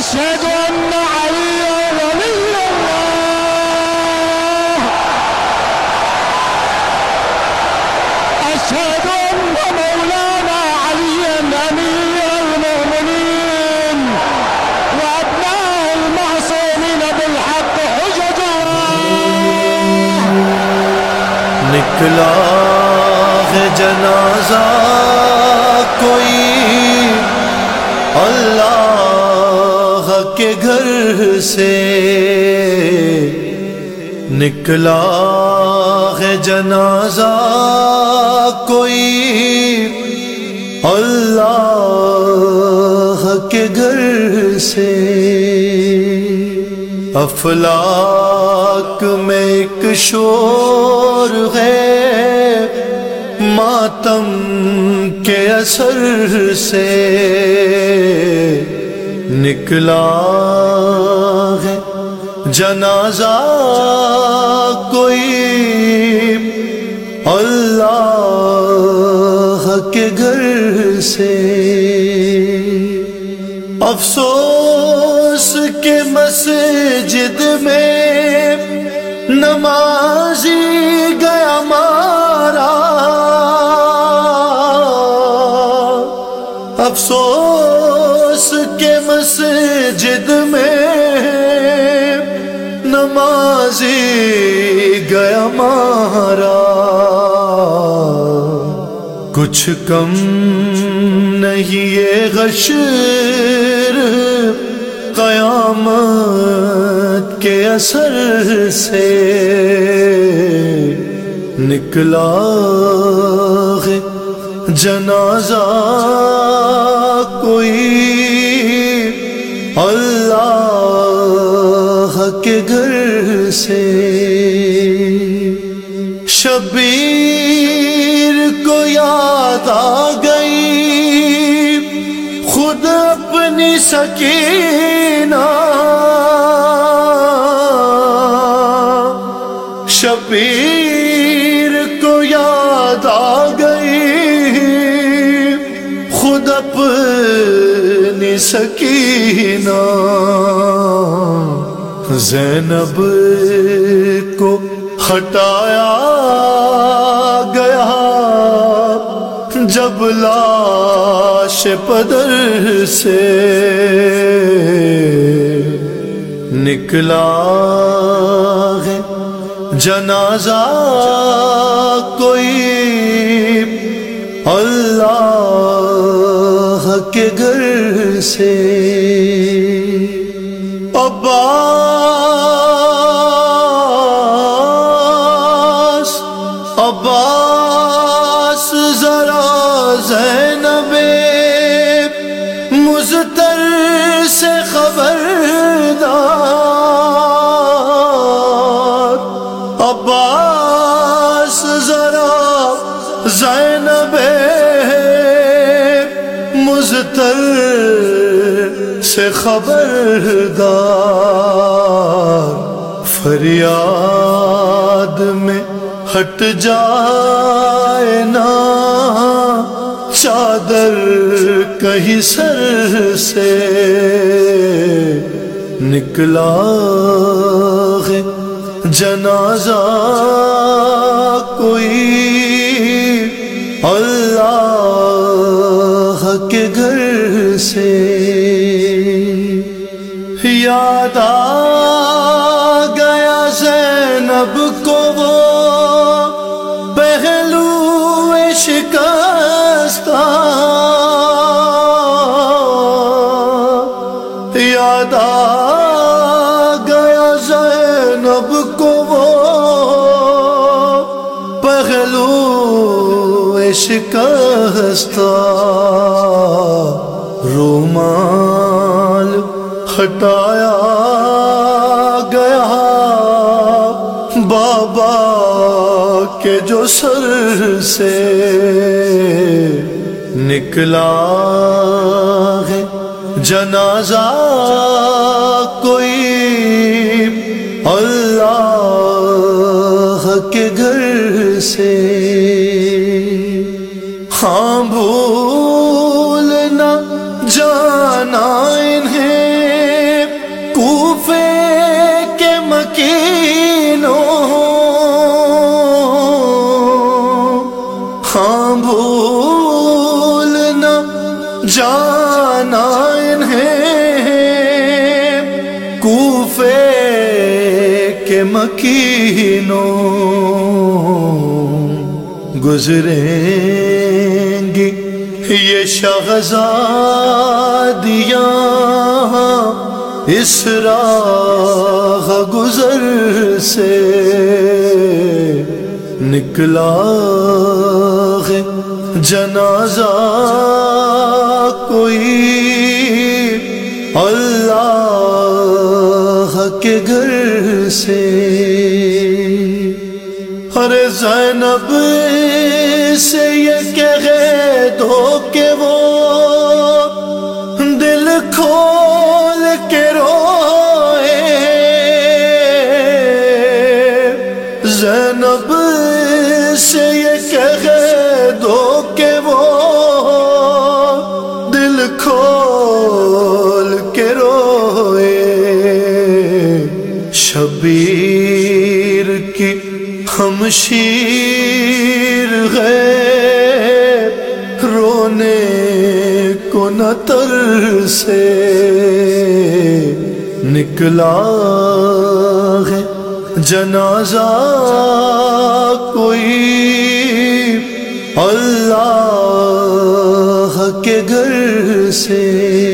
أشهد أن عليا ولي الله أشهد أن مولانا عليا أمير المؤمنين وأبناء المعصومين بالحق حجج الله نکلا ہے جنازہ کوئی اللہ کے گھر سے، نکلا ہے جنازہ کوئی اللہ کے گھر سے، افلاک میں ایک شور ہے ماتم کے اثر سے، نکلا ہے جنازہ کوئی اللہ کے گھر سے، افسوس کہ مسجد میں نمازی گیا مارا، افسوس کہ مسجد میں نمازی گیا مارا، کچھ کم نہیں یہ غشر قیامت کے اثر سے، نکلا ہے جنازہ کوئی اللہ کے گھر سے، شبیر کو یاد آ گئی خود اپنی سکینہ، شبیر کو یاد آ گئی خود اپنی سکینہ، زینب کو ہٹایا گیا جب لاش پدر سے، نکلا ہے جنازہ کوئی اللہ کے گھر سے، عباس ذرا زینب مضطر سے خبردار، عباس ذرا زینب مضطر سے خبردار، فریاد میں ہٹ جائے نا چادر کہیں سر سے، نکلا ہے جنازہ کوئی اللہ کے گھر سے، یاد آ گیا زینب کو وہ پہلو شکستہ، یاد آ گیا زینب کو وہ پہلو شکستہ، رومال ہٹایا گیا بابا کے جو سر سے، نکلا ہے جنازہ کوئی اللہ کے گھر سے، ہاں بھول نہ جانا انہیں مکینوں گزریں گی یہ شہزادیاں اس راہ گزر سے نکلا ہے جنازہ کوئی اللہ کے گھر سے۔ ارے زینب سے یہ کہہ دو کہ وہ دل کھول کے روئے، زینب سے یہ کہہ دو کہ وہ دل کھول کے روئے، شبیر کی ہمشیر ہے رونے کو نہ ترسے، نکلا ہے جنازہ کوئی اللہ کے گھر سے۔